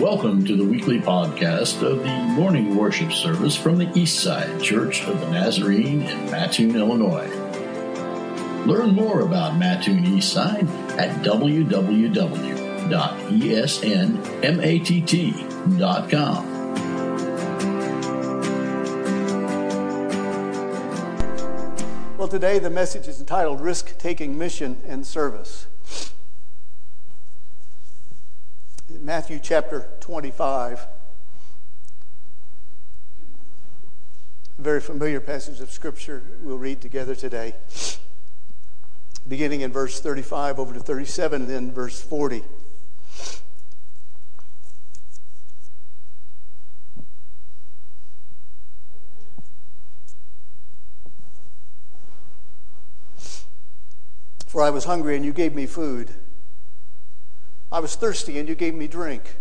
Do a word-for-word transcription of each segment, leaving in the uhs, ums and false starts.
Welcome to the weekly podcast of the morning worship service from the Eastside Church of the Nazarene in Mattoon, Illinois. Learn more about Mattoon Eastside at w w w dot e s n matt dot com. Well, today the message is entitled Risk-Taking Mission and Service. In Matthew chapter twenty-five, a very familiar passage of Scripture we'll read together today, beginning in verse thirty-five over to thirty-seven, and then verse forty. For I was hungry, and you gave me food. I was thirsty, and you gave me drink.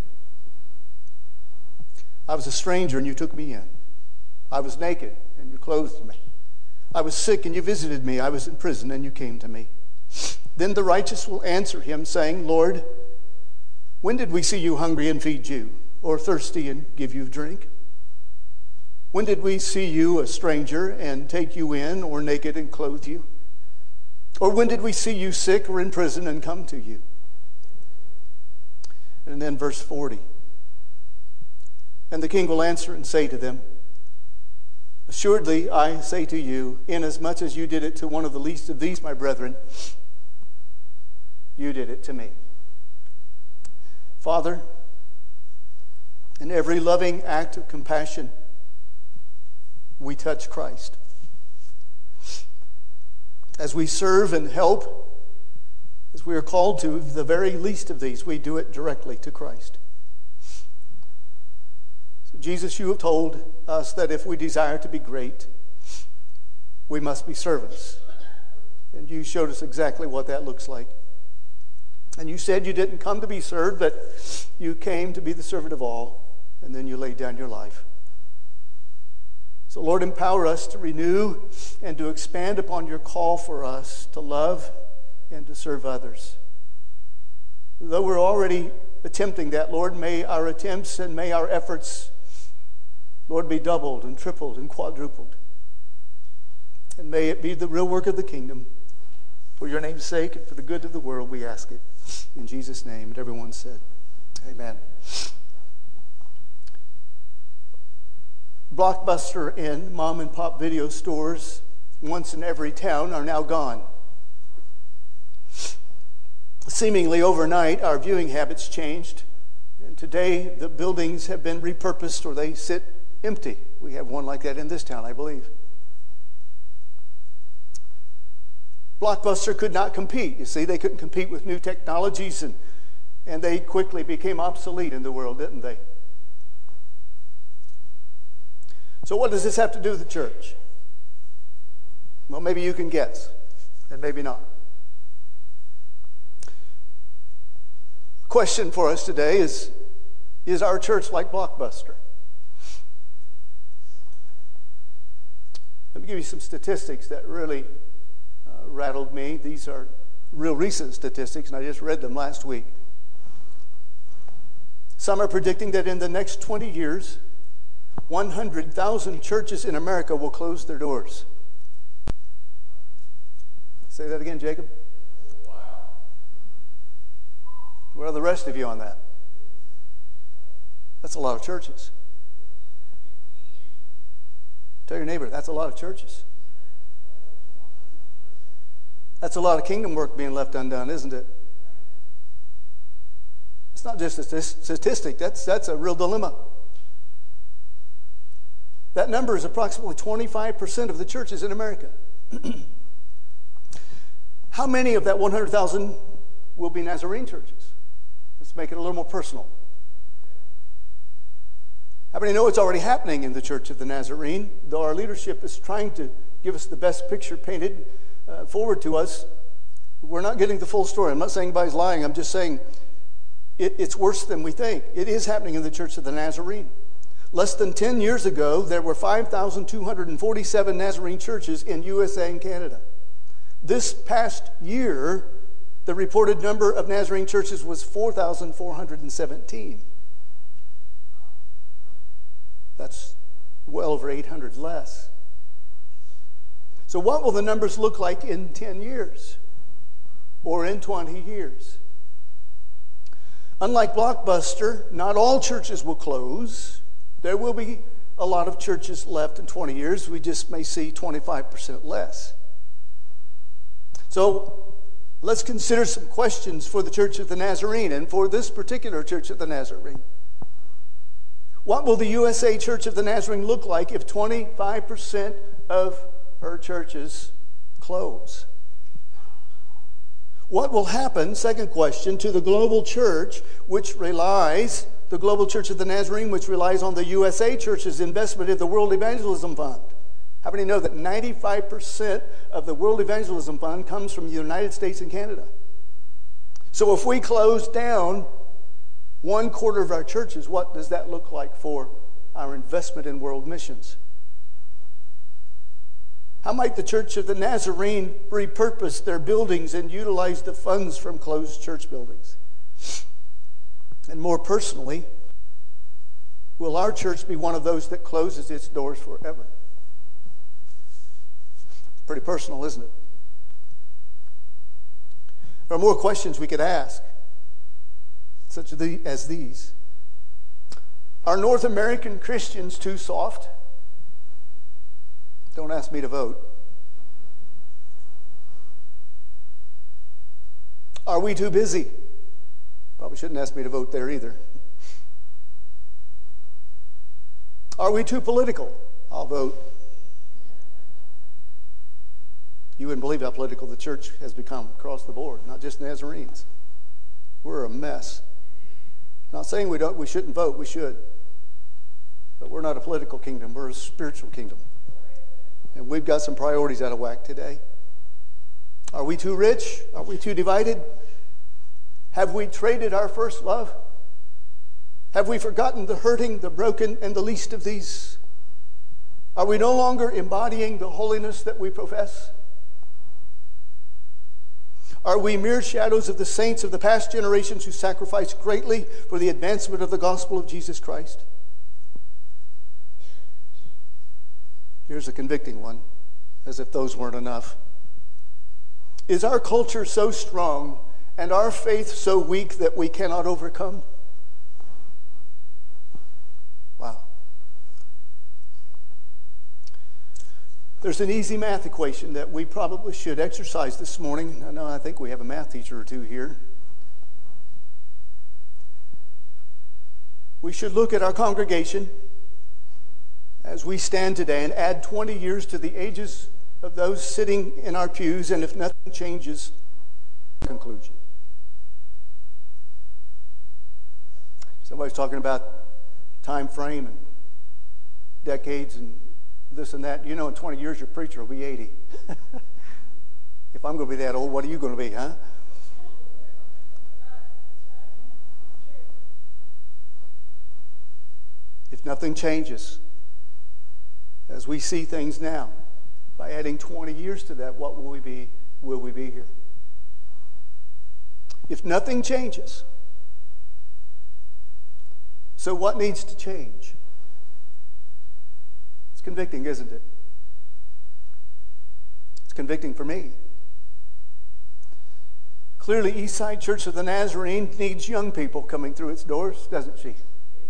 I was a stranger, and you took me in. I was naked, and you clothed me. I was sick, and you visited me. I was in prison, and you came to me. Then the righteous will answer him, saying, Lord, when did we see you hungry and feed you, or thirsty and give you drink? When did we see you a stranger and take you in, or naked and clothe you? Or when did we see you sick or in prison and come to you? And then verse forty. And the king will answer and say to them, Assuredly, I say to you, inasmuch as you did it to one of the least of these, my brethren, you did it to me. Father, in every loving act of compassion, we touch Christ. As we serve and help, as we are called to the very least of these, we do it directly to Christ. So Jesus, you have told us that if we desire to be great, we must be servants. And you showed us exactly what that looks like. And you said you didn't come to be served, but you came to be the servant of all, and then you laid down your life. So Lord, empower us to renew and to expand upon your call for us to love and to serve others. Though we're already attempting that, Lord, may our attempts and may our efforts, Lord, be doubled and tripled and quadrupled. And may it be the real work of the kingdom. For your name's sake and for the good of the world, we ask it. In Jesus' name, and everyone said, amen. Blockbuster and mom and pop video stores, once in every town, are now gone. Seemingly overnight, our viewing habits changed, and today the buildings have been repurposed or they sit empty. We have one like that in this town, I believe. Blockbuster could not compete. You see, they couldn't compete with new technologies, and, and they quickly became obsolete in the world, didn't they? So what does this have to do with the church? Well, maybe you can guess, and maybe not. Question for us today is, is our church like Blockbuster? Let me give you some statistics that really uh, rattled me. These are real recent statistics, and I just read them last week. Some are predicting that in the next twenty years, one hundred thousand churches in America will close their doors. Say that again, Jacob. Wow. Where are the rest of you on that? That's a lot of churches. Tell your neighbor, that's a lot of churches. That's a lot of kingdom work being left undone, isn't it? It's not just a statistic. That's, that's a real dilemma. That number is approximately twenty-five percent of the churches in America. How many of that one hundred thousand will be Nazarene churches? Let's make it a little more personal. How many know it's already happening in the Church of the Nazarene? Though our leadership is trying to give us the best picture painted uh, forward to us, we're not getting the full story. I'm not saying anybody's lying. I'm just saying it, it's worse than we think. It is happening in the Church of the Nazarene. Less than ten years ago, there were five thousand two hundred forty-seven Nazarene churches in U S A and Canada. This past year, the reported number of Nazarene churches was four thousand four hundred seventeen. That's well over eight hundred less. So what will the numbers look like in ten years or in twenty years? Unlike Blockbuster, not all churches will close. There will be a lot of churches left in twenty years. We just may see twenty-five percent less. So let's consider some questions for the Church of the Nazarene and for this particular Church of the Nazarene. What will the U S A Church of the Nazarene look like if twenty-five percent of her churches close? What will happen, second question, to the global church, which relies, the global Church of the Nazarene, which relies on the U S A Church's investment in the World Evangelism Fund? How many know that ninety-five percent of the World Evangelism Fund comes from the United States and Canada? So if we close down one quarter of our churches, what does that look like for our investment in world missions? How might the Church of the Nazarene repurpose their buildings and utilize the funds from closed church buildings? And more personally, will our church be one of those that closes its doors forever? Pretty personal, isn't it? There are more questions we could ask, such as these. Are North American Christians too soft? Don't ask me to vote. Are we too busy? Probably shouldn't ask me to vote there either. Are we too political? I'll vote. You wouldn't believe how political the church has become across the board, not just Nazarenes. We're a mess. Not saying we don't, we shouldn't vote, we should. But we're not a political kingdom, we're a spiritual kingdom. And we've got some priorities out of whack today. Are we too rich? Are we too divided? Have we traded our first love? Have we forgotten the hurting, the broken, and the least of these? Are we no longer embodying the holiness that we profess? Are we mere shadows of the saints of the past generations who sacrificed greatly for the advancement of the gospel of Jesus Christ? Here's a convicting one, as if those weren't enough. Is our culture so strong and our faith so weak that we cannot overcome? Wow. There's an easy math equation that we probably should exercise this morning. I know, I think we have a math teacher or two here. We should look at our congregation as we stand today and add twenty years to the ages of those sitting in our pews, and if nothing changes, conclusion. Somebody's talking about time frame and decades and this and that. You know, in twenty years, your preacher will be eighty. If I'm going to be that old, what are you going to be, huh? If nothing changes, as we see things now, by adding twenty years to that, what will we be? Will we be here? If nothing changes, so what needs to change? It's convicting, isn't it? It's convicting for me. Clearly, Eastside Church of the Nazarene needs young people coming through its doors, doesn't she?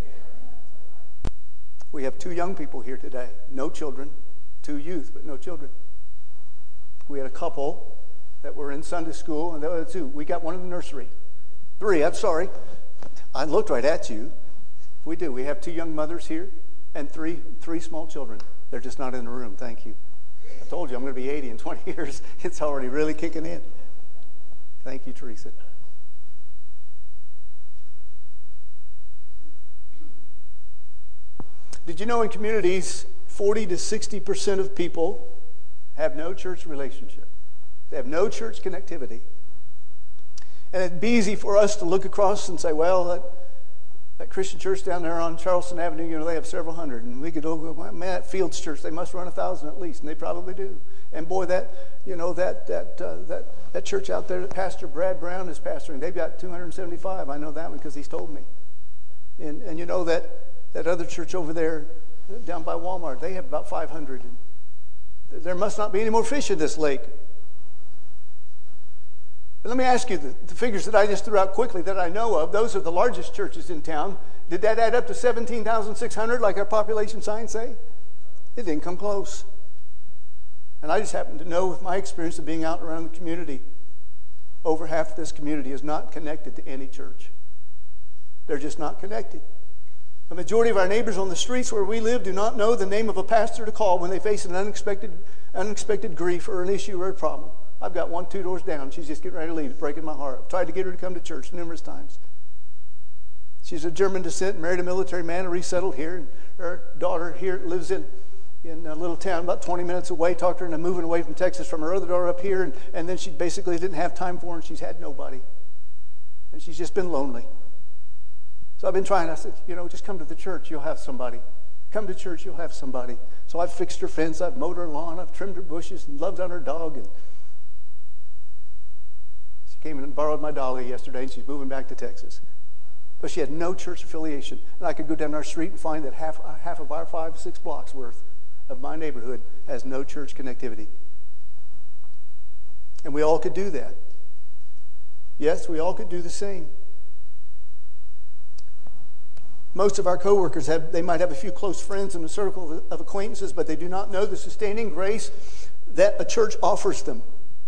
We have two young people here today. No children. Two youth, but no children. We had a couple that were in Sunday school, and the other two. We got one in the nursery. Three, I'm sorry. I looked right at you. We do. We have two young mothers here and three three small children. They're just not in the room. Thank you. I told you I'm going to be eighty in twenty years. It's already really kicking in. Thank you, Teresa. Did you know in communities, forty to sixty percent of people have no church relationship? They have no church connectivity. And it'd be easy for us to look across and say, well, that, that Christian church down there on Charleston Avenue, you know, they have several hundred. And we could go, man, that Fields Church, they must run a thousand at least. And they probably do. And boy, that, you know, that that uh, that that church out there that Pastor Brad Brown is pastoring, they've got two hundred seventy-five. I know that one because he's told me. And and you know that that other church over there down by Walmart. They have about five hundred. There must not be any more fish in this lake. But let me ask you, the, the figures that I just threw out quickly that I know of, those are the largest churches in town. Did that add up to seventeen thousand six hundred like our population signs say? It didn't come close. And I just happen to know with my experience of being out around the community, over half of this community is not connected to any church. They're just not connected. The majority of our neighbors on the streets where we live do not know the name of a pastor to call when they face an unexpected, unexpected grief or an issue or a problem. I've got one two doors down. She's just getting ready to leave. It's breaking my heart. I've tried to get her to come to church numerous times. She's of German descent, married a military man, and resettled here. And her daughter here lives in, in a little town about twenty minutes away. Talked her into moving away from Texas from her other daughter up here. And, and then she basically didn't have time for her, and she's had nobody. And she's just been lonely. So I've been trying. I said, you know, just come to the church. You'll have somebody. Come to church. You'll have somebody. So I've fixed her fence. I've mowed her lawn. I've trimmed her bushes and loved on her dog. And she came in and borrowed my dolly yesterday, and she's moving back to Texas. But she had no church affiliation. And I could go down our street and find that half, half of our five, six blocks worth of my neighborhood has no church connectivity. And we all could do that. Yes, we all could do the same. Most of our coworkers have, they might have a few close friends in a circle of, of acquaintances, but they do not know the sustaining grace that a church offers them.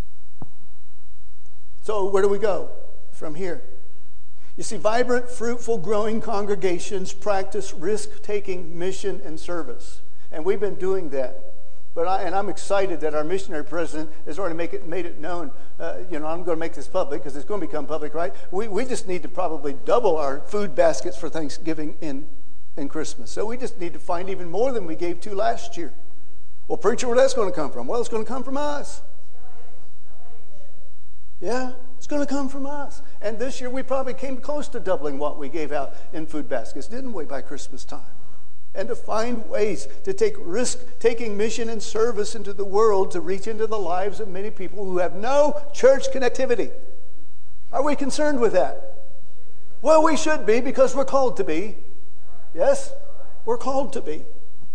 So where do we go from here? You see, vibrant, fruitful, growing congregations practice risk-taking mission and service. And we've been doing that. But I, and I'm excited that our missionary president has already make it, made it known. Uh, you know, I'm going to make this public because it's going to become public, right? We we just need to probably double our food baskets for Thanksgiving and, and Christmas. So we just need to find even more than we gave to last year. Well, preacher, where that's going to come from? Well, it's going to come from us. Yeah, it's going to come from us. And this year we probably came close to doubling what we gave out in food baskets, didn't we, by Christmas time? And to find ways to take risk-taking mission and service into the world to reach into the lives of many people who have no church connectivity. Are we concerned with that? Well, we should be because we're called to be. Yes? We're called to be.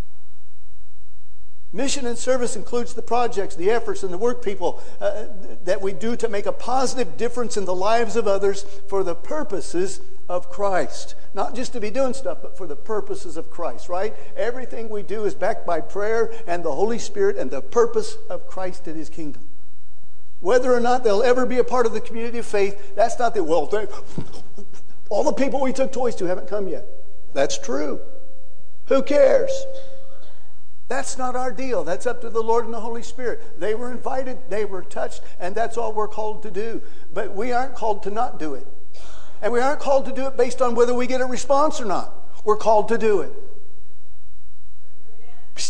Mission and service includes the projects, the efforts, and the work people uh, that we do to make a positive difference in the lives of others for the purposes of Christ. Not just to be doing stuff, but for the purposes of Christ, right? Everything we do is backed by prayer and the Holy Spirit and the purpose of Christ and His kingdom. Whether or not they'll ever be a part of the community of faith, that's not the, well, they, all the people we took toys to haven't come yet. That's true. Who cares? That's not our deal. That's up to the Lord and the Holy Spirit. They were invited, they were touched, and that's all we're called to do. But we aren't called to not do it. And we aren't called to do it based on whether we get a response or not. We're called to do it. Psst.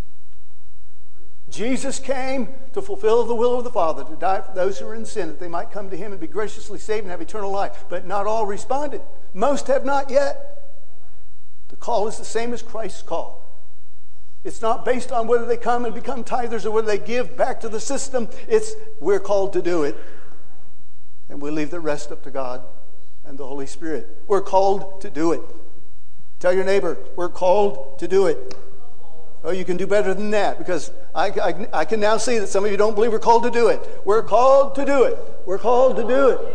Jesus came to fulfill the will of the Father, to die for those who are in sin, that they might come to Him and be graciously saved and have eternal life. But not all responded. Most have not yet. The call is the same as Christ's call. It's not based on whether they come and become tithers or whether they give back to the system. It's we're called to do it. And we leave the rest up to God and the Holy Spirit. We're called to do it. Tell your neighbor, we're called to do it. Oh, you can do better than that because I, I, I can now see that some of you don't believe we're called to do it. We're called to do it. We're called to do it.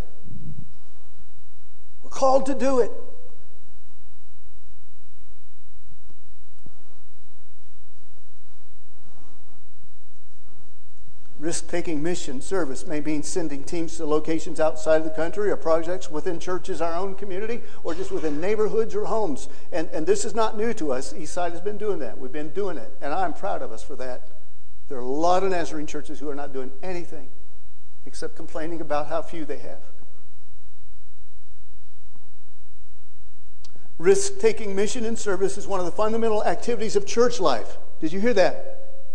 We're called to do it. Risk-taking mission service may mean sending teams to locations outside of the country or projects within churches, our own community, or just within neighborhoods or homes. And, and this is not new to us. Eastside has been doing that. We've been doing it, and I'm proud of us for that. There are a lot of Nazarene churches who are not doing anything except complaining about how few they have. Risk-taking mission and service is one of the fundamental activities of church life. Did you hear that?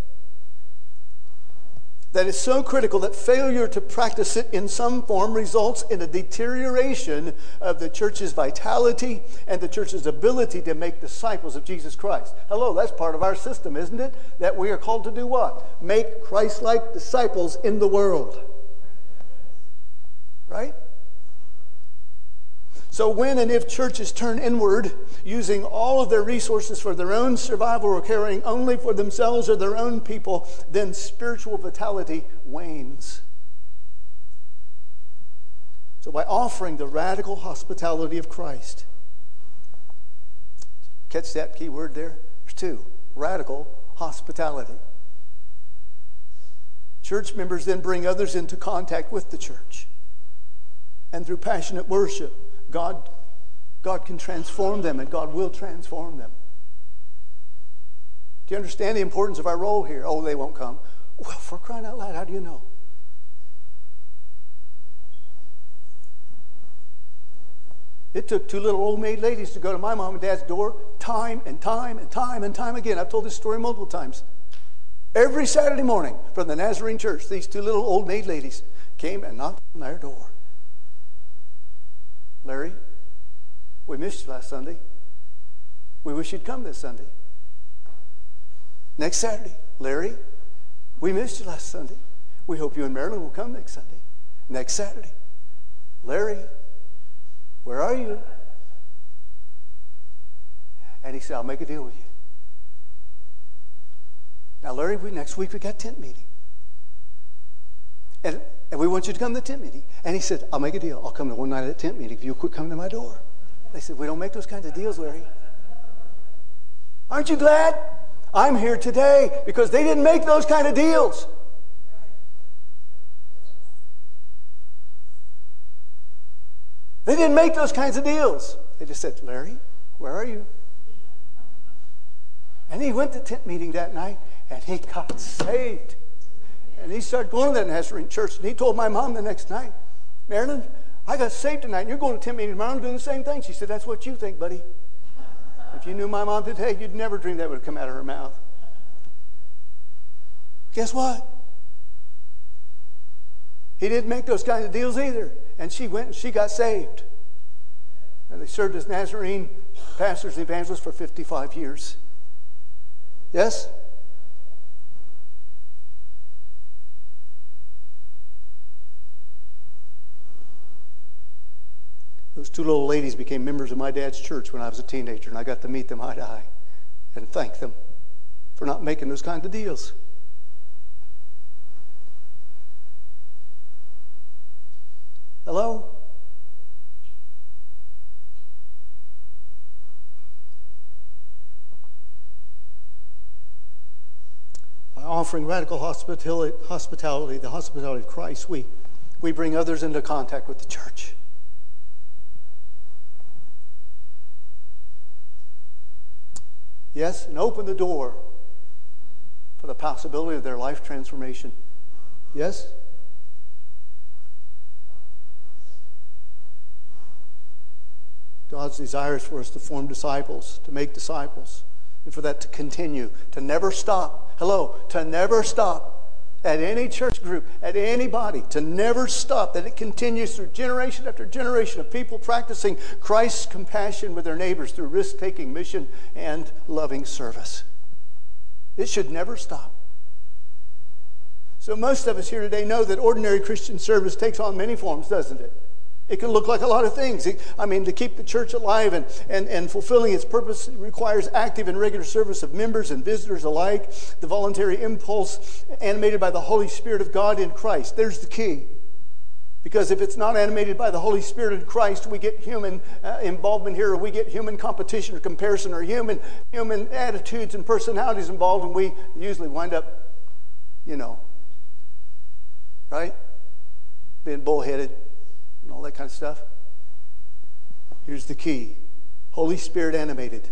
That is so critical that failure to practice it in some form results in a deterioration of the church's vitality and the church's ability to make disciples of Jesus Christ. Hello, that's part of our system, isn't it? That we are called to do what? Make Christ-like disciples in the world. Right? So when and if churches turn inward, using all of their resources for their own survival or caring only for themselves or their own people, then spiritual vitality wanes. So by offering the radical hospitality of Christ, catch that key word there? There's two. Radical hospitality. Church members then bring others into contact with the church. And through passionate worship, God, God can transform them, and God will transform them. Do you understand the importance of our role here? Oh, they won't come. Well, for crying out loud, how do you know? It took two little old maid ladies to go to my mom and dad's door time and time and time and time again. I've told this story multiple times. Every Saturday morning from the Nazarene church, these two little old maid ladies came and knocked on their door. Larry, we missed you last Sunday. We wish you'd come this Sunday. Next Saturday, Larry, we missed you last Sunday. We hope you and Marilyn will come next Sunday. Next Saturday, Larry, where are you? And he said, I'll make a deal with you. Now, Larry, we, next week we got tent meeting. And, and we want you to come to the tent meeting. And he said, I'll make a deal. I'll come to one night at the tent meeting if you'll quit coming to my door. They said, we don't make those kinds of deals, Larry. Aren't you glad? I'm here today because they didn't make those kind of deals. They didn't make those kinds of deals. They just said, Larry, where are you? And he went to tent meeting that night, and he got saved. And he started going to that Nazarene church, and he told my mom the next night, Marilyn, I got saved tonight, and you're going to tent meeting tomorrow and doing the same thing. She said, that's what you think, buddy. If you knew my mom today, you'd never dream that would come out of her mouth. Guess what? He didn't make those kinds of deals either. And she went and she got saved. And they served as Nazarene pastors and evangelists for fifty-five years. Yes? Those two little ladies became members of my dad's church when I was a teenager, and I got to meet them eye to eye and thank them for not making those kinds of deals. Hello? By offering radical hospitality, hospitality, the hospitality of Christ, we, we bring others into contact with the church. Yes, and open the door for the possibility of their life transformation. Yes? God's desire is for us to form disciples, to make disciples, and for that to continue, to never stop. Hello, to never stop at any church group, at any body, to never stop, that it continues through generation after generation of people practicing Christ's compassion with their neighbors through risk-taking mission and loving service. It should never stop. So most of us here today know that ordinary Christian service takes on many forms, doesn't it? It can look like a lot of things. I mean, to keep the church alive and, and, and fulfilling its purpose requires active and regular service of members and visitors alike, the voluntary impulse animated by the Holy Spirit of God in Christ. There's the key. Because if it's not animated by the Holy Spirit in Christ, we get human uh, involvement here, or we get human competition or comparison, or human, human attitudes and personalities involved, and we usually wind up, you know, right? Being bullheaded. And all that kind of stuff. Here's the key. Holy Spirit animated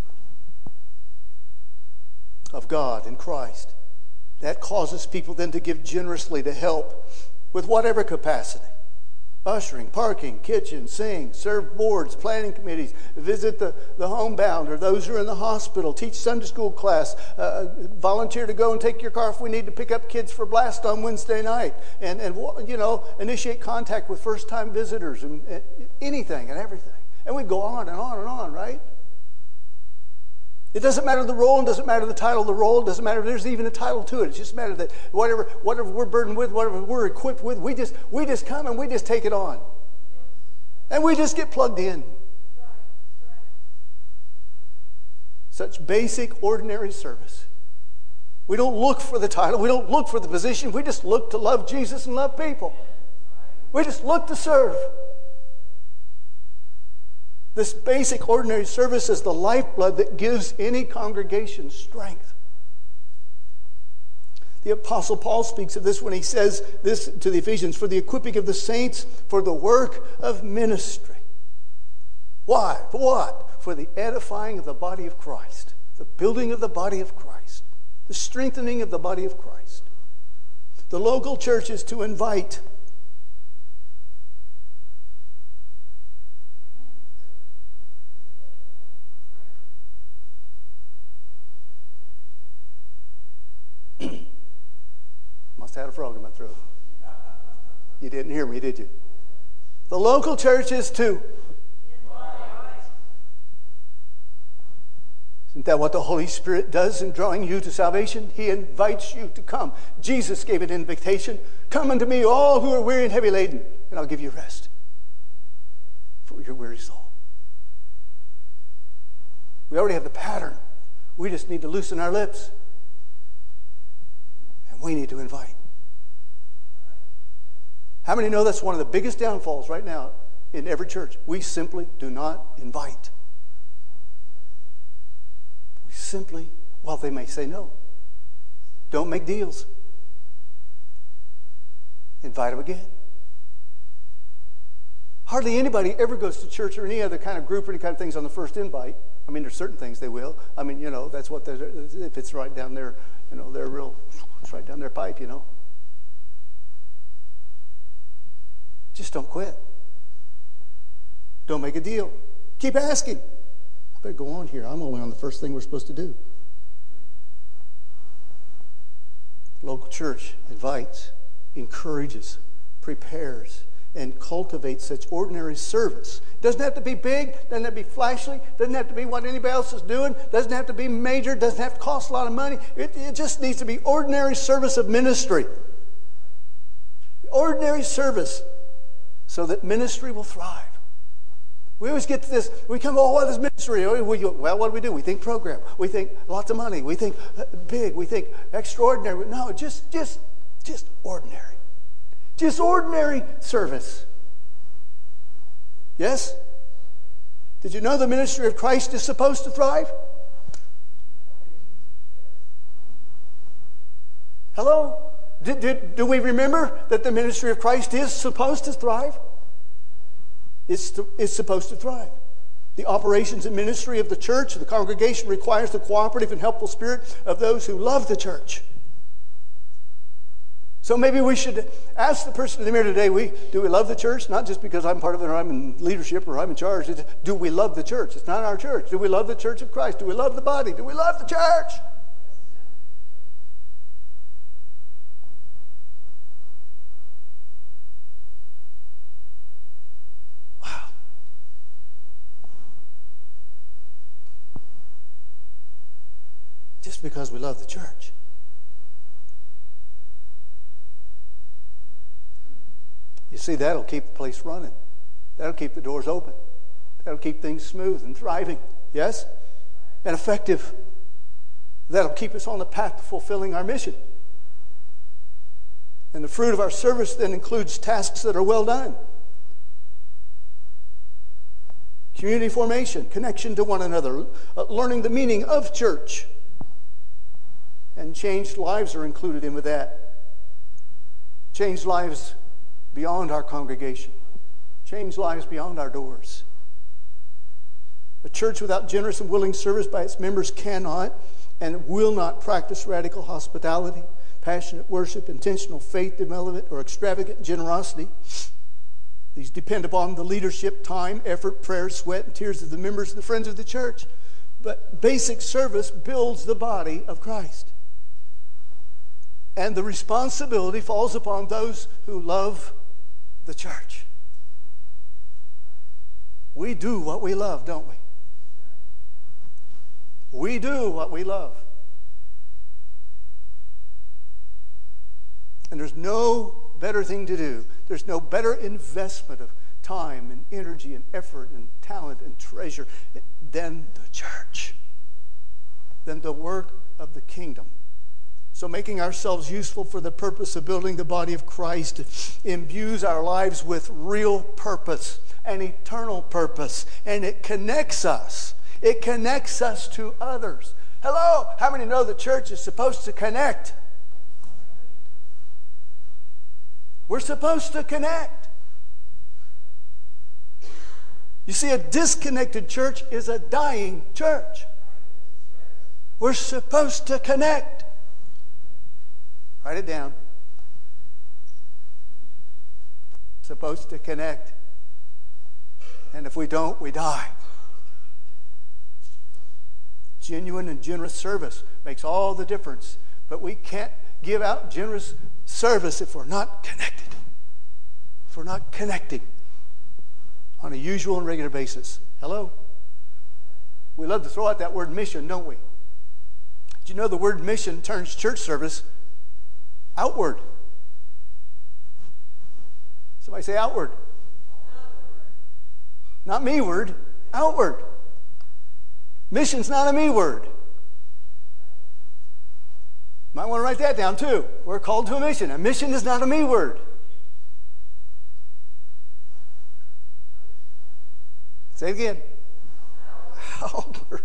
of God in Christ. That causes people then to give generously to help with whatever capacity. Ushering, parking, kitchen, sing, serve boards, planning committees, visit the, the homebound or those who are in the hospital, teach Sunday school class, uh, volunteer to go and take your car if we need to pick up kids for blast on Wednesday night, and, and you know, initiate contact with first-time visitors, and, and anything and everything. And we go on and on and on, right? It doesn't matter the role, it doesn't matter the title of the role, it doesn't matter if there's even a title to it. It just matters that whatever whatever we're burdened with, whatever we're equipped with, we just we just come and we just take it on. And we just get plugged in. Such basic, ordinary service. We don't look for the title. We don't look for the position. We just look to love Jesus and love people. We just look to serve. This basic, ordinary service is the lifeblood that gives any congregation strength. The Apostle Paul speaks of this when he says this to the Ephesians, for the equipping of the saints, for the work of ministry. Why? For what? For the edifying of the body of Christ, the building of the body of Christ, the strengthening of the body of Christ. The local church is to invite. Must have had a frog in my throat. You didn't hear me, did you? The local church is to. Isn't that what the Holy Spirit does in drawing you to salvation? He invites you to come. Jesus gave an invitation. Come unto me, all who are weary and heavy laden, and I'll give you rest for your weary soul. We already have the pattern. We just need to loosen our lips. And we need to invite. How many know that's one of the biggest downfalls right now in every church? We simply do not invite. We simply, well, they may say no. Don't make deals. Invite them again. Hardly anybody ever goes to church or any other kind of group or any kind of things on the first invite. I mean, there's certain things they will. I mean, you know, that's what they're, if it's right down there, you know, they're real, it's right down their pipe, you know. Just don't quit. Don't make a deal. Keep asking. I better go on here. I'm only on the first thing we're supposed to do. Local church invites, encourages, prepares, and cultivates such ordinary service. It doesn't have to be big, doesn't have to be flashy, doesn't have to be what anybody else is doing, doesn't have to be major, doesn't have to cost a lot of money. It, it just needs to be ordinary service of ministry. Ordinary service so that ministry will thrive. We always get to this, we come, oh, what is ministry? Well, what do we do? We think program. We think lots of money. We think big. We think extraordinary. No, just, just, just ordinary. Just ordinary service. Yes? Did you know the ministry of Christ is supposed to thrive? Hello? Did, did, do we remember that the ministry of Christ is supposed to thrive? It's, to, it's supposed to thrive. The operations and ministry of the church, the congregation, requires the cooperative and helpful spirit of those who love the church. So maybe we should ask the person in the mirror today, we, do we love the church? Not just because I'm part of it or I'm in leadership or I'm in charge. It's, do we love the church? It's not our church. Do we love the church of Christ? Do we love the body? Do we love the church? Wow. Just because we love the church. You see, that'll keep the place running. That'll keep the doors open. That'll keep things smooth and thriving. Yes? And effective. That'll keep us on the path to fulfilling our mission. And the fruit of our service then includes tasks that are well done. Community formation, connection to one another, uh, learning the meaning of church. And changed lives are included in with that. Changed lives beyond our congregation. Change lives beyond our doors. A church without generous and willing service by its members cannot and will not practice radical hospitality, passionate worship, intentional faith development, or extravagant generosity. These depend upon the leadership, time, effort, prayer, sweat, and tears of the members and the friends of the church. But basic service builds the body of Christ. And the responsibility falls upon those who love the church. We do what we love, don't we? We do what we love. And there's no better thing to do. There's no better investment of time and energy and effort and talent and treasure than the church, than the work of the kingdom. So making ourselves useful for the purpose of building the body of Christ imbues our lives with real purpose, an eternal purpose, and it connects us. It connects us to others. Hello, how many know the church is supposed to connect? We're supposed to connect. You see, a disconnected church is a dying church. We're supposed to connect. Write it down. Supposed to connect. And if we don't, we die. Genuine and generous service makes all the difference. But we can't give out generous service if we're not connected. If we're not connecting on a usual and regular basis. Hello? We love to throw out that word mission, don't we? Do you know the word mission turns church service outward? Somebody say outward. Not me word, outward. Mission's not a me word. Might want to write that down too. We're called to a mission. A mission is not a me word. Say it again. Outward.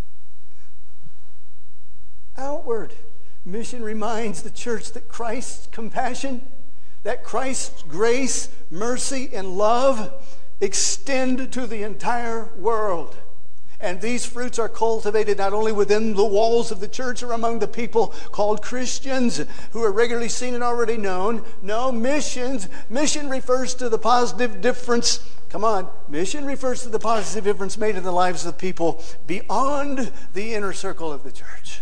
Outward. Mission reminds the church that Christ's compassion, that Christ's grace, mercy, and love extend to the entire world. And these fruits are cultivated not only within the walls of the church or among the people called Christians who are regularly seen and already known. No, missions, mission refers to the positive difference. Come on, mission refers to the positive difference made in the lives of people beyond the inner circle of the church.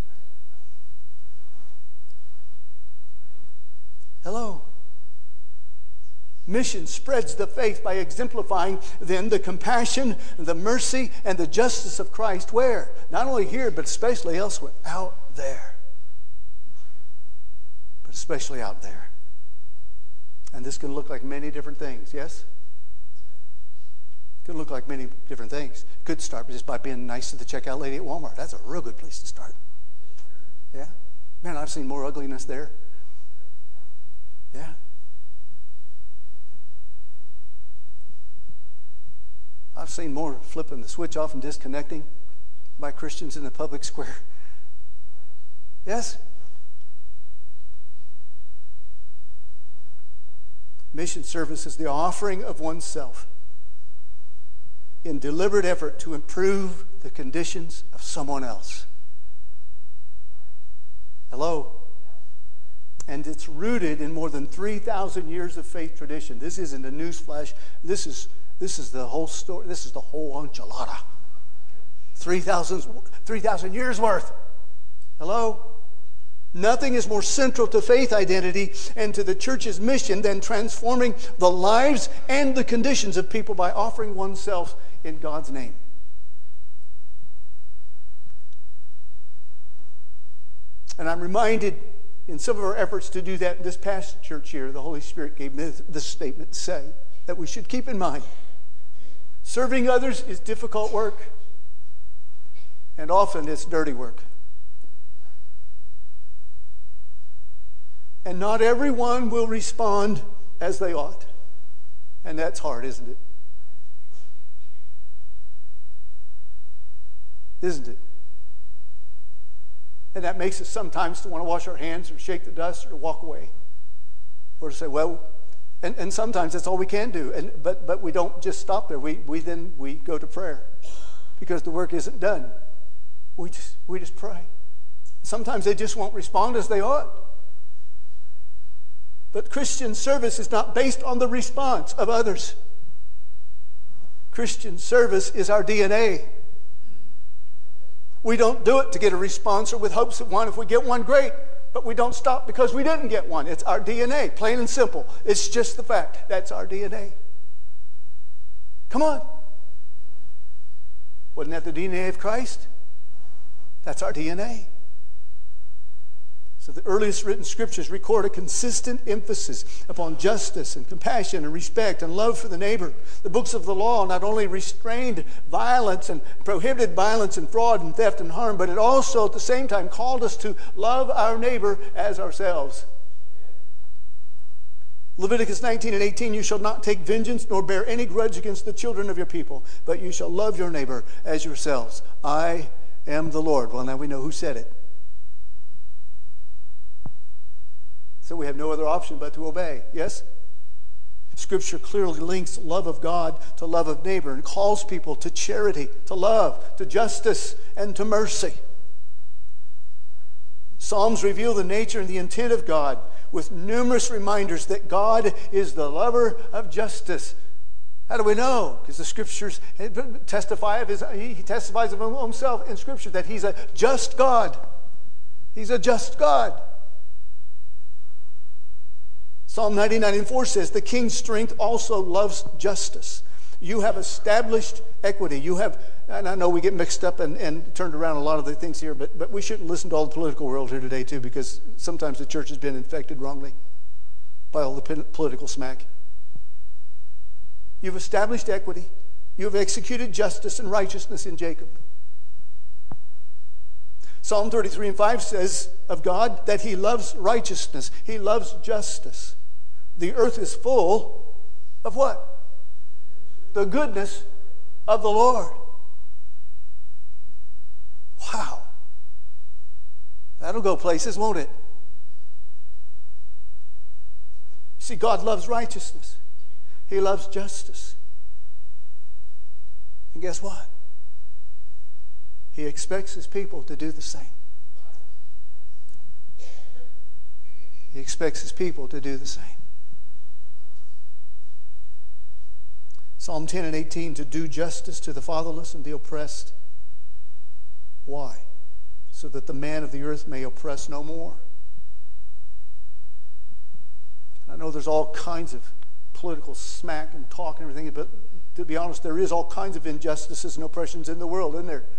Hello. Mission spreads the faith by exemplifying then the compassion, the mercy, and the justice of Christ. Where? Not only here, but especially elsewhere. Out there. But especially out there. And this can look like many different things, yes? It can look like many different things. Could start just by being nice to the checkout lady at Walmart. That's a real good place to start. Yeah? Man, I've seen more ugliness there. Yeah? I've seen more flipping the switch off and disconnecting by Christians in the public square. Yes? Mission service is the offering of oneself in deliberate effort to improve the conditions of someone else. Hello? And it's rooted in more than three thousand years of faith tradition. This isn't a newsflash. This is This is the whole story. This is the whole enchilada. three thousand years worth. Hello? Nothing is more central to faith identity and to the church's mission than transforming the lives and the conditions of people by offering oneself in God's name. And I'm reminded in some of our efforts to do that in this past church year, the Holy Spirit gave me this statement to say that we should keep in mind. Serving others is difficult work, and often it's dirty work. And not everyone will respond as they ought. And that's hard, isn't it? Isn't it? And that makes us sometimes to want to wash our hands or shake the dust or to walk away. Or to say, well, And, and sometimes that's all we can do. And, but, but we don't just stop there. We, we then we go to prayer because the work isn't done. We just, we just pray. Sometimes they just won't respond as they ought. But Christian service is not based on the response of others. Christian service is our D N A. We don't do it to get a response or with hopes of one. If we get one, great. But we don't stop because we didn't get one. It's our D N A, plain and simple. It's just the fact. That's our D N A. Come on. Wasn't that the D N A of Christ? That's our D N A. So the earliest written scriptures record a consistent emphasis upon justice and compassion and respect and love for the neighbor. The books of the law not only restrained violence and prohibited violence and fraud and theft and harm, but it also at the same time called us to love our neighbor as ourselves. Leviticus nineteen and eighteen, you shall not take vengeance nor bear any grudge against the children of your people, but you shall love your neighbor as yourselves. I am the Lord. Well, now we know who said it. So we have no other option but to obey. Yes? Scripture clearly links love of God to love of neighbor and calls people to charity, to love, to justice, and to mercy. Psalms reveal the nature and the intent of God with numerous reminders that God is the lover of justice. How do we know? Because the Scriptures testify of his, he testifies of himself in Scripture that he's a just God. He's a just God. Psalm ninety-nine and four says, the king's strength also loves justice. You have established equity. You have, and I know we get mixed up and, and turned around a lot of the things here, but, but we shouldn't listen to all the political world here today too, because sometimes the church has been infected wrongly by all the political smack. You've established equity. You have executed justice and righteousness in Jacob. Psalm thirty-three and five says of God that he loves righteousness. He loves justice. The earth is full of what? The goodness of the Lord. Wow. That'll go places, won't it? See, God loves righteousness. He loves justice. And guess what? He expects his people to do the same. He expects his people to do the same. Psalm ten and eighteen, to do justice to the fatherless and the oppressed. Why? So that the man of the earth may oppress no more. And I know there's all kinds of political smack and talk and everything, but to be honest, there is all kinds of injustices and oppressions in the world, isn't there?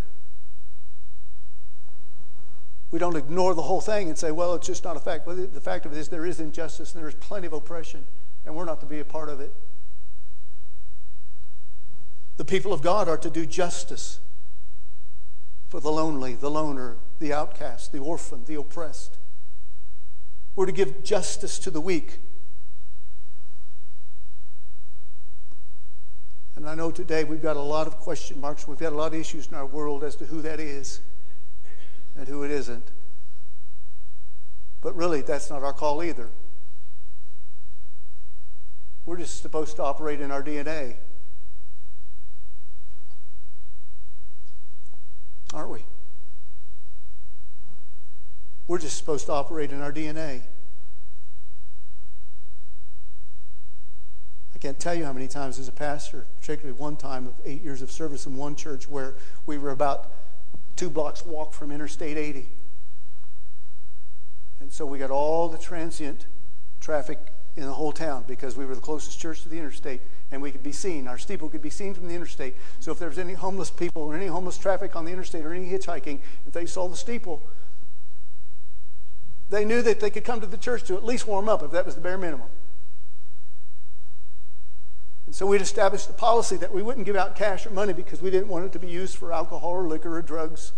We don't ignore the whole thing and say, well, it's just not a fact. Well, the fact of it is there is injustice and there is plenty of oppression, and we're not to be a part of it. The people of God are to do justice for the lonely, the loner, the outcast, the orphan, the oppressed. We're to give justice to the weak. And I know today we've got a lot of question marks. We've got a lot of issues in our world as to who that is and who it isn't. But really, that's not our call either. We're just supposed to operate in our D N A. Aren't we? We're just supposed to operate in our D N A. I can't tell you how many times as a pastor, particularly one time of eight years of service in one church where we were about two blocks walk from Interstate eighty. And so we got all the transient traffic in the whole town because we were the closest church to the interstate, and we could be seen. Our steeple could be seen from the interstate. So if there was any homeless people or any homeless traffic on the interstate or any hitchhiking, if they saw the steeple, they knew that they could come to the church to at least warm up if that was the bare minimum. And so we'd established the policy that we wouldn't give out cash or money because we didn't want it to be used for alcohol or liquor or drugs,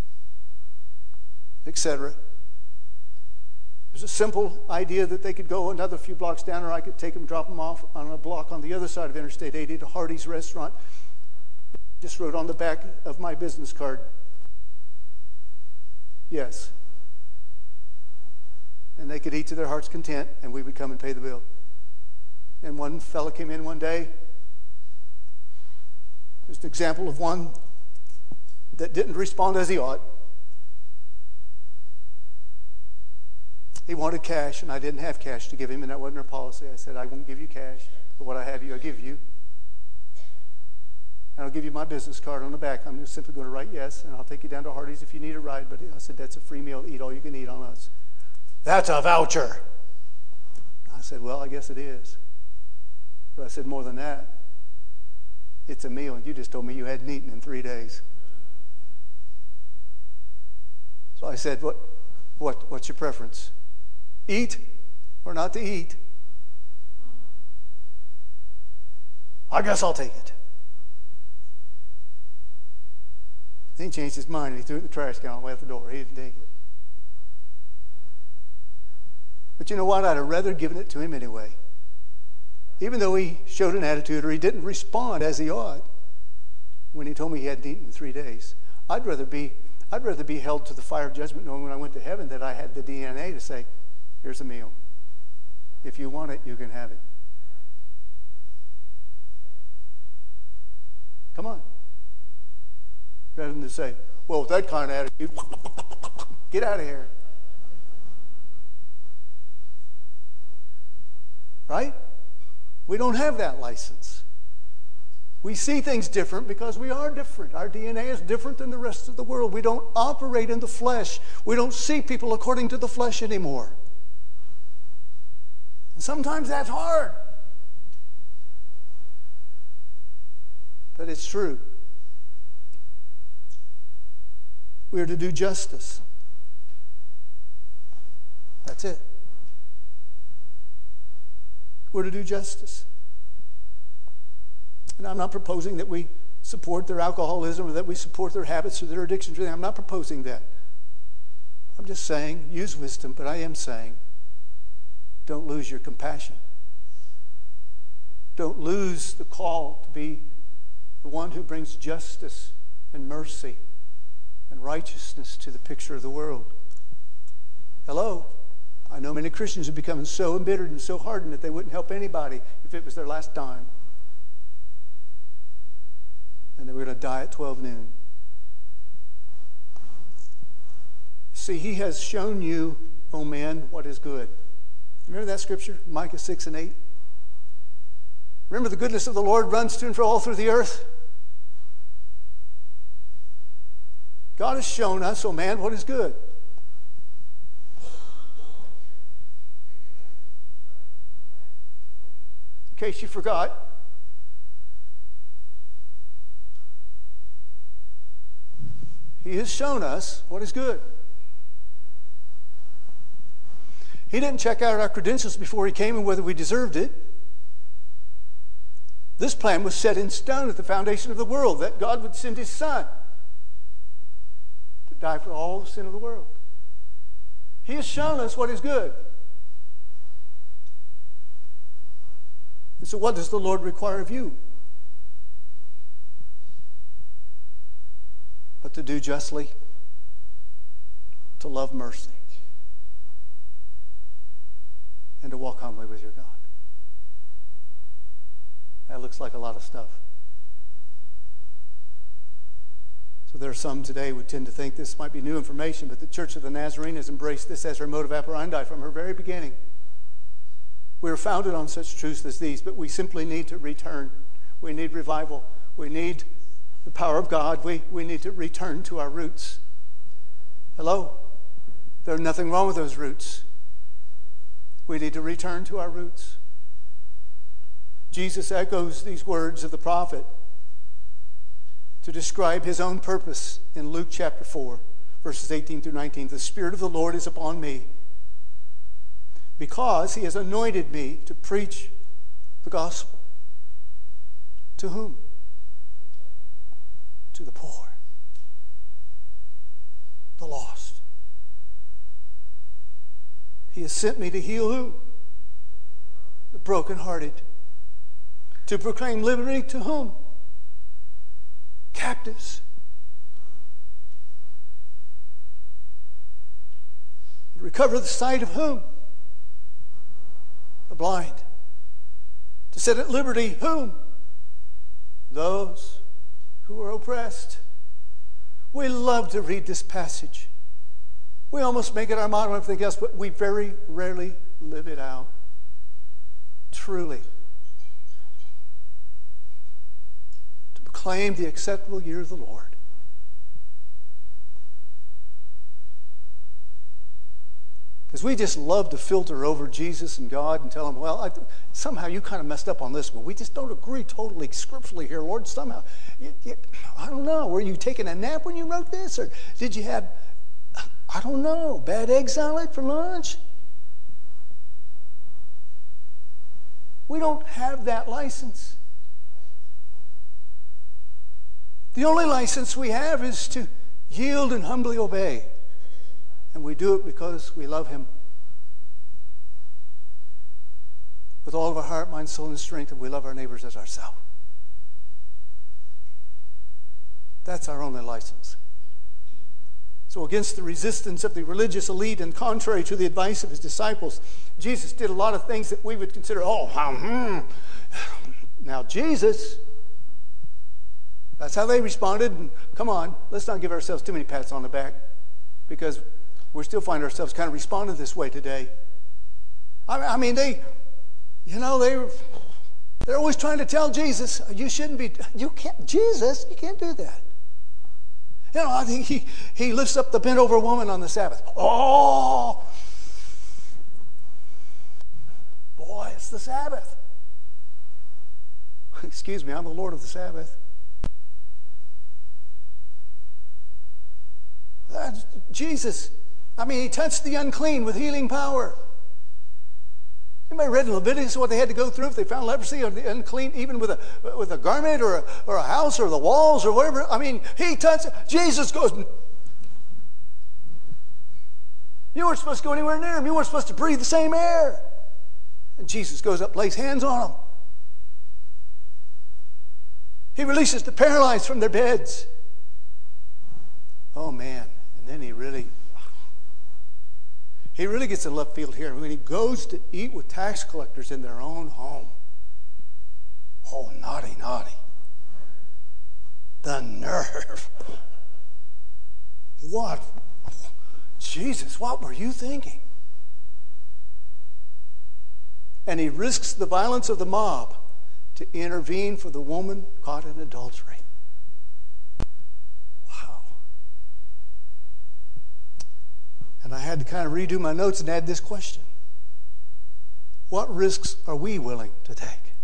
et cetera. There's a simple idea that they could go another few blocks down, or I could take them, drop them off on a block on the other side of Interstate eighty to Hardee's Restaurant. Just wrote on the back of my business card, yes. And they could eat to their heart's content, and we would come and pay the bill. And one fellow came in one day, just an example of one that didn't respond as he ought. He wanted cash, and I didn't have cash to give him, and that wasn't our policy. I said, I won't give you cash, but what I have you, I'll give you. And I'll give you my business card on the back. I'm just simply going to write yes, and I'll take you down to Hardee's if you need a ride. But I said, that's a free meal. Eat all you can eat on us. That's a voucher. I said, well, I guess it is. But I said, more than that, it's a meal, and you just told me you hadn't eaten in three days. So I said, what? What, what's your preference? Eat or not to eat? I guess I'll take it. Then he changed his mind and he threw it in the trash can on the way out the door. He didn't take it. But you know what? I'd have rather given it to him anyway. Even though he showed an attitude or he didn't respond as he ought when he told me he hadn't eaten in three days. I'd rather be I'd rather be held to the fire of judgment knowing when I went to heaven that I had the D N A to say, here's a meal. If you want it, you can have it. Come on. Rather than to say, well, with that kind of attitude, get out of here. Right? We don't have that license. We see things different because we are different. Our D N A is different than the rest of the world. We don't operate in the flesh. We don't see people according to the flesh anymore. And sometimes that's hard. But it's true. We are to do justice. That's it. We're to do justice. And I'm not proposing that we support their alcoholism or that we support their habits or their addictions. I'm not proposing that. I'm just saying, use wisdom, but I am saying, don't lose your compassion. Don't lose the call to be the one who brings justice and mercy and righteousness to the picture of the world. Hello? I know many Christians are becoming so embittered and so hardened that they wouldn't help anybody if it was their last dime. And they were going to die at twelve noon. See, he has shown you, O man, what is good. Remember that scripture? Micah six and eight? Remember the goodness of the Lord runs to and fro all through the earth? God has shown us, O man, what is good. In case you forgot, he has shown us what is good. He didn't check out our credentials before he came and whether we deserved it. This plan was set in stone at the foundation of the world, that God would send his Son to die for all the sin of the world. He has shown us what is good. And so what does the Lord require of you? But to do justly, to love mercy, and to walk humbly with your God. That looks like a lot of stuff. So there are some today who tend to think this might be new information, but the Church of the Nazarene has embraced this as her modus operandi from her very beginning. We are founded on such truths as these, but we simply need to return. We need revival. We need the power of God. We, we need to return to our roots. Hello? There's nothing wrong with those roots. We need to return to our roots. Jesus echoes these words of the prophet to describe his own purpose in Luke chapter four, verses eighteen through nineteen. The Spirit of the Lord is upon me, because he has anointed me to preach the gospel. To whom? To the poor, the lost. He has sent me to heal who? The brokenhearted. To proclaim liberty to whom? Captives. To recover the sight of whom? The blind. To set at liberty whom? Those who are oppressed. We love to read this passage. We almost make it our motto and everything else, but we very rarely live it out. Truly. To proclaim the acceptable year of the Lord. Because we just love to filter over Jesus and God and tell him, well, I, somehow you kind of messed up on this one. We just don't agree totally scripturally here, Lord. Somehow, you, you, I don't know. Were you taking a nap when you wrote this? Or did you have, I don't know, bad egg salad for lunch? We don't have that license. The only license we have is to yield and humbly obey. And we do it because we love Him with all of our heart, mind, soul, and strength, and we love our neighbors as ourselves. That's our only license. So against the resistance of the religious elite and contrary to the advice of His disciples, Jesus did a lot of things that we would consider, oh, hmm. Now Jesus, that's how they responded. And come on, let's not give ourselves too many pats on the back, because we still find ourselves kind of responding this way today. I mean, they, you know, they, they're always trying to tell Jesus, you shouldn't be, you can't, Jesus, you can't do that. You know, I think he, he lifts up the bent over woman on the Sabbath. Oh, boy, it's the Sabbath. Excuse me, I'm the Lord of the Sabbath. Uh, Jesus, I mean, He touched the unclean with healing power. Anybody read in Leviticus what they had to go through if they found leprosy or the unclean, even with a with a garment or a, or a house or the walls or whatever? I mean, He touched. Jesus goes, you weren't supposed to go anywhere near Him. You weren't supposed to breathe the same air. And Jesus goes up, lays hands on them. He releases the paralyzed from their beds. Oh man, and then He really... He really gets in left field here when He goes to eat with tax collectors in their own home. Oh, naughty, naughty. The nerve. What? Jesus, what were you thinking? And He risks the violence of the mob to intervene for the woman caught in adultery. And I had to kind of redo my notes and add this question. What risks are we willing to take?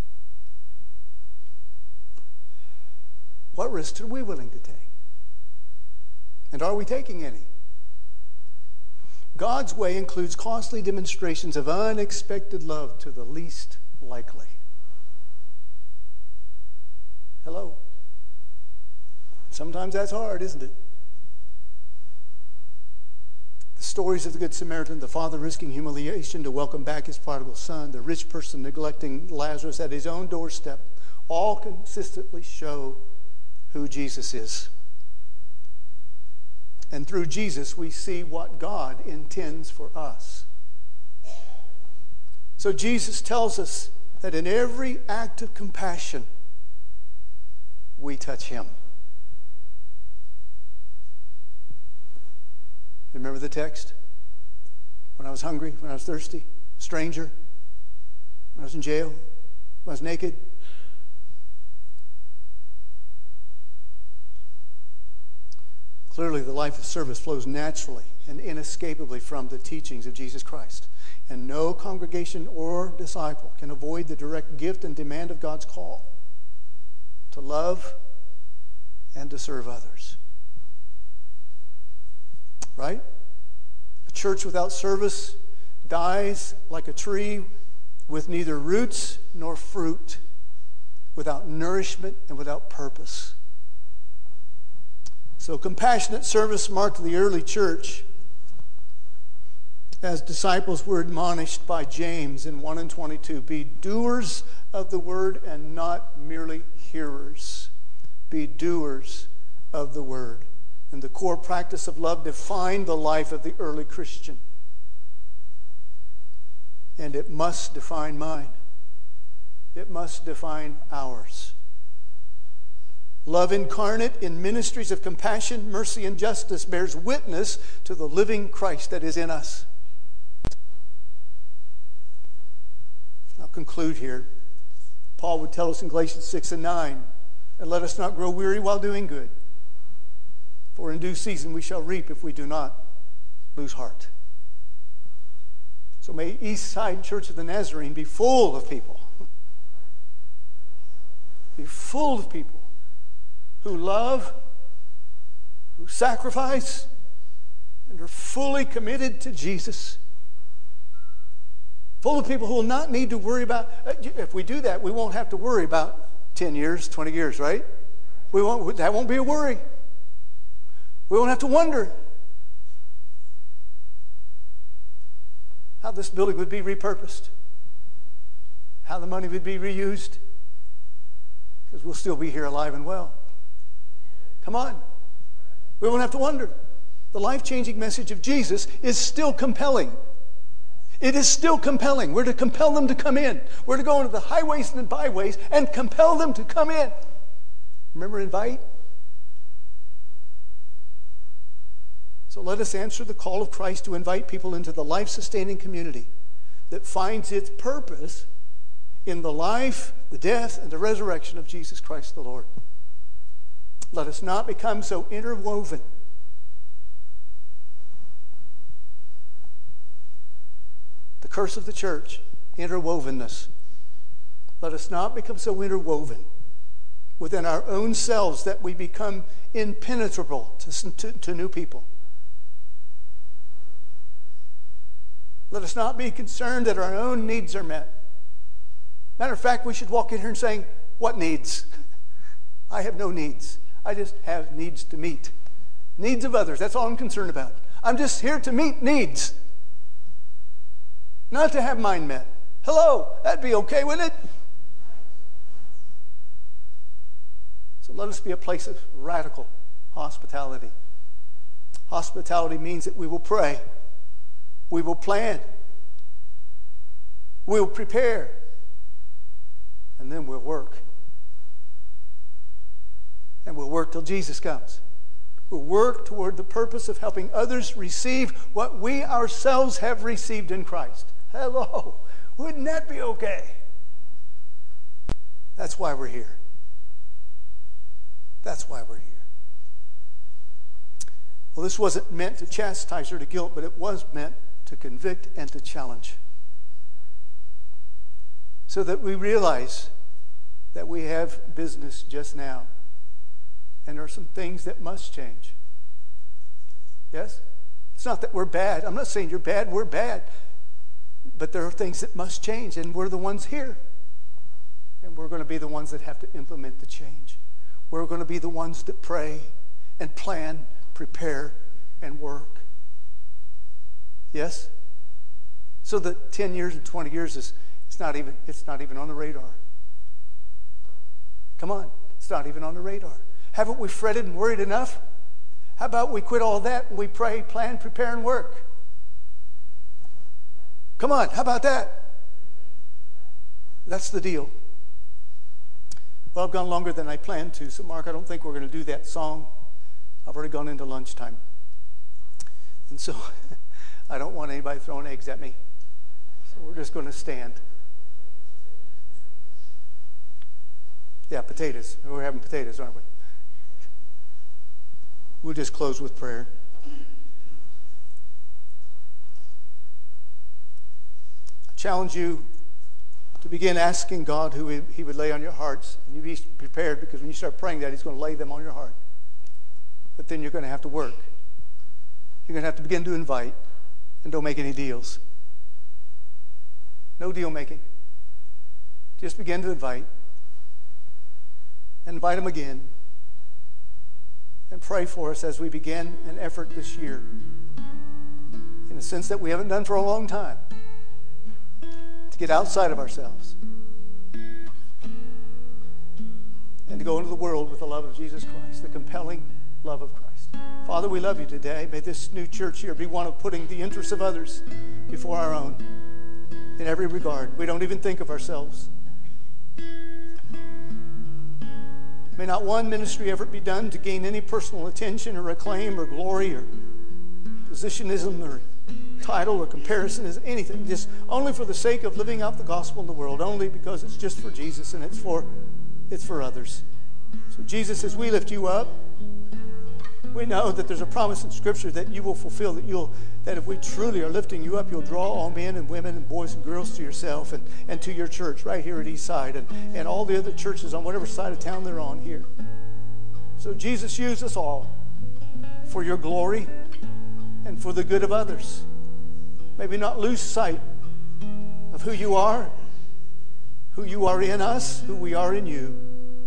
What risks are we willing to take? And are we taking any? God's way includes costly demonstrations of unexpected love to the least likely. Hello? Sometimes that's hard, isn't it? The stories of the Good Samaritan, the father risking humiliation to welcome back his prodigal son, the rich person neglecting Lazarus at his own doorstep, all consistently show who Jesus is. And through Jesus, we see what God intends for us. So Jesus tells us that in every act of compassion, we touch Him. Remember the text? When I was hungry, when I was thirsty, stranger, when I was in jail, when I was naked. Clearly, the life of service flows naturally and inescapably from the teachings of Jesus Christ. And no congregation or disciple can avoid the direct gift and demand of God's call to love and to serve others. Right? A church without service dies like a tree with neither roots nor fruit, without nourishment and without purpose. So compassionate service marked the early church as disciples were admonished by James in one and twenty-two. Be doers of the word and not merely hearers. Be doers of the word. And the core practice of love defined the life of the early Christian. And it must define mine. It must define ours. Love incarnate in ministries of compassion, mercy, and justice bears witness to the living Christ that is in us. I'll conclude here. Paul would tell us in Galatians six and nine, and let us not grow weary while doing good. For in due season we shall reap if we do not lose heart. So may East Side Church of the Nazarene be full of people. Be full of people who love, who sacrifice, and are fully committed to Jesus. Full of people who will not need to worry about, if we do that, we won't have to worry about ten years, twenty years, right? We won't, that won't be a worry. We won't have to wonder how this building would be repurposed, how the money would be reused, because we'll still be here alive and well. Come on. We won't have to wonder. The life-changing message of Jesus is still compelling. It is still compelling. We're to compel them to come in. We're to go into the highways and the byways and compel them to come in. Remember, invite? So let us answer the call of Christ to invite people into the life-sustaining community that finds its purpose in the life, the death, and the resurrection of Jesus Christ the Lord. Let us not become so interwoven the curse of the church, interwovenness. Let us not become so interwoven within our own selves that we become impenetrable to, to, to new people. Let us not be concerned that our own needs are met. Matter of fact, we should walk in here and saying, what needs? I have no needs. I just have needs to meet. Needs of others. That's all I'm concerned about. I'm just here to meet needs. Not to have mine met. Hello, that'd be okay, wouldn't it? So let us be a place of radical hospitality. Hospitality means that we will pray. We will plan. We will prepare. And then we'll work. And we'll work till Jesus comes. We'll work toward the purpose of helping others receive what we ourselves have received in Christ. Hello. Wouldn't that be okay? That's why we're here. That's why we're here. Well, this wasn't meant to chastise or to guilt, but it was meant to convict and to challenge. So that we realize that we have business just now. And there are some things that must change. Yes? It's not that we're bad. I'm not saying you're bad, we're bad. But there are things that must change, and we're the ones here. And we're going to be the ones that have to implement the change. We're going to be the ones that pray and plan, prepare, and work. Yes? So that ten years and twenty years is it's not even it's not even on the radar. Come on, it's not even on the radar. Haven't we fretted and worried enough? How about we quit all that and we pray, plan, prepare, and work? Come on, how about that? That's the deal. Well, I've gone longer than I planned to, so Mark, I don't think we're going to do that song. I've already gone into lunchtime. And so I don't want anybody throwing eggs at me. So we're just going to stand. Yeah, potatoes. We're having potatoes, aren't we? We'll just close with prayer. I challenge you to begin asking God who He would lay on your hearts. And you be prepared, because when you start praying that, He's going to lay them on your heart. But then you're going to have to work. You're going to have to begin to invite. And don't make any deals. No deal making. Just begin to invite. And invite them again. And pray for us as we begin an effort this year. In a sense that we haven't done for a long time. To get outside of ourselves. And to go into the world with the love of Jesus Christ. The compelling love of Christ. Father, we love you today. May this new church here be one of putting the interests of others before our own. In every regard. We don't even think of ourselves. May not one ministry effort be done to gain any personal attention or acclaim or glory or positionism or title or comparison is anything. Just only for the sake of living out the gospel in the world. Only because it's just for Jesus and it's for it's for others. So Jesus, as we lift you up, we know that there's a promise in Scripture that you will fulfill, that you'll that if we truly are lifting you up, you'll draw all men and women and boys and girls to yourself and, and to your church right here at Eastside and, and all the other churches on whatever side of town they're on here. So Jesus, use us all for your glory and for the good of others. May we not lose sight of who you are, who you are in us, who we are in you,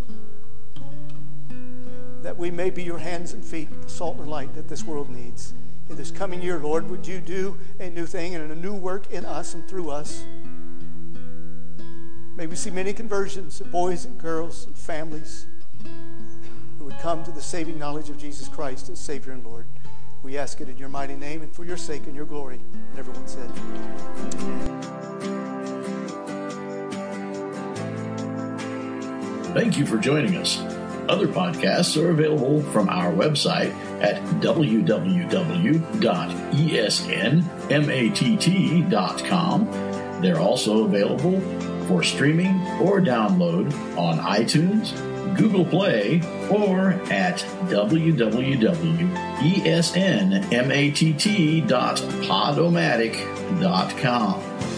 that we may be your hands and feet, the salt and light that this world needs. In this coming year, Lord, would you do a new thing and a new work in us and through us? May we see many conversions of boys and girls and families who would come to the saving knowledge of Jesus Christ as Savior and Lord. We ask it in your mighty name and for your sake and your glory. And everyone said, Thank you for joining us. Other podcasts are available from our website at w w w dot e s n matt dot com. They're also available for streaming or download on iTunes, Google Play, or at w w w dot e s n matt dot podomatic dot com.